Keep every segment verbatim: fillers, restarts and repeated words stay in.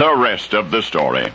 The rest of the story.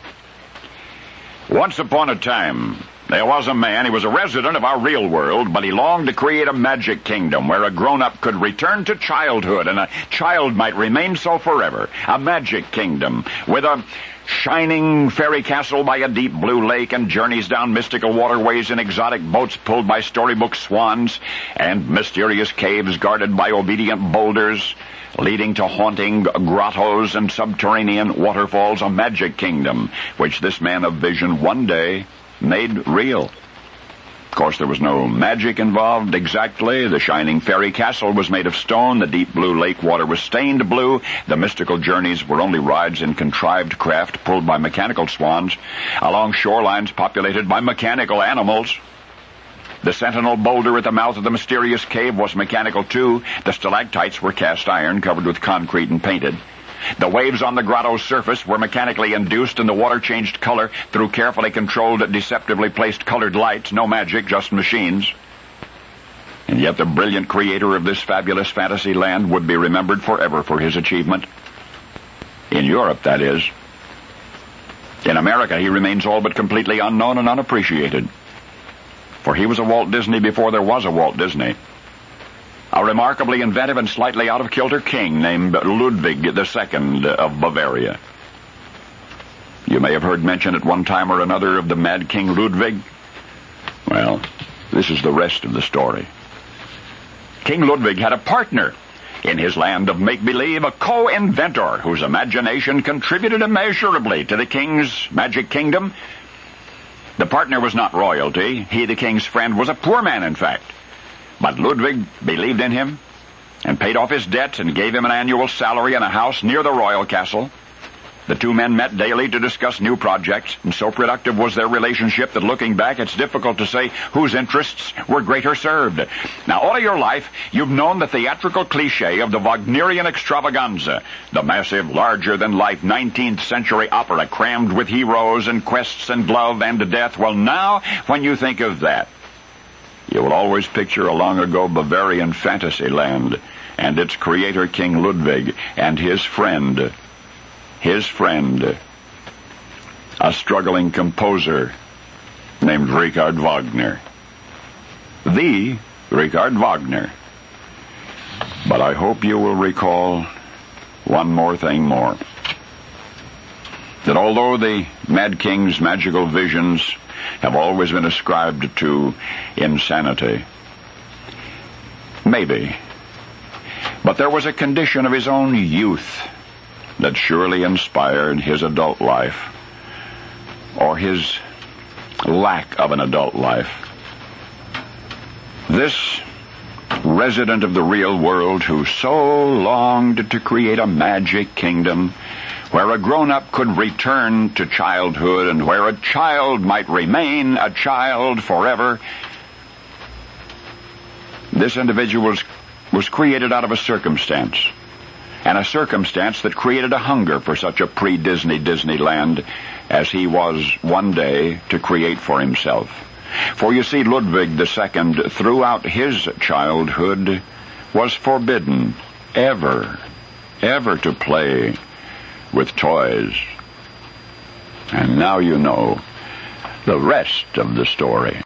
Once upon a time, there was a man. He was a resident of our real world, but he longed to create a magic kingdom where a grown-up could return to childhood, and a child might remain so forever. A magic kingdom with a shining fairy castle by a deep blue lake, and journeys down mystical waterways in exotic boats pulled by storybook swans, and mysterious caves guarded by obedient boulders, leading to haunting grottos and subterranean waterfalls. A magic kingdom which this man of vision one day made real. Of course, there was no magic involved exactly. The shining fairy castle was made of stone. The deep blue lake water was stained blue. The mystical journeys were only rides in contrived craft pulled by mechanical swans along shorelines populated by mechanical animals. The sentinel boulder at the mouth of the mysterious cave was mechanical too. The stalactites were cast iron, covered with concrete and painted. The waves on the grotto's surface were mechanically induced, and the water changed color through carefully controlled, deceptively placed colored lights. No magic, just machines. And yet the brilliant creator of this fabulous fantasy land would be remembered forever for his achievement. In Europe, that is. In America, he remains all but completely unknown and unappreciated. For he was a Walt Disney before there was a Walt Disney. A remarkably inventive and slightly out-of-kilter king named Ludwig the Second of Bavaria. You may have heard mention at one time or another of the Mad King Ludwig. Well, this is the rest of the story. King Ludwig had a partner in his land of make-believe, a co-inventor whose imagination contributed immeasurably to the king's magic kingdom. The partner was not royalty. He, the king's friend, was a poor man, in fact. But Ludwig believed in him and paid off his debts and gave him an annual salary and a house near the royal castle. The two men met daily to discuss new projects, and so productive was their relationship that looking back, it's difficult to say whose interests were greater served. Now, all of your life, you've known the theatrical cliché of the Wagnerian extravaganza, the massive, larger-than-life nineteenth century opera crammed with heroes and quests and love and death. Well, now, when you think of that, you will always picture a long-ago Bavarian fantasy land and its creator, King Ludwig, and his friend, his friend, a struggling composer named Richard Wagner. The Richard Wagner. But I hope you will recall one more thing more. That although the Mad King's magical visions have always been ascribed to insanity, maybe, but there was a condition of his own youth that surely inspired his adult life, or his lack of an adult life. This resident of the real world who so longed to create a magic kingdom where a grown-up could return to childhood and where a child might remain a child forever. This individual was, was created out of a circumstance, and a circumstance that created a hunger for such a pre-Disney Disneyland as he was one day to create for himself. For you see, Ludwig the Second, throughout his childhood, was forbidden ever, ever to play with toys. And now you know the rest of the story.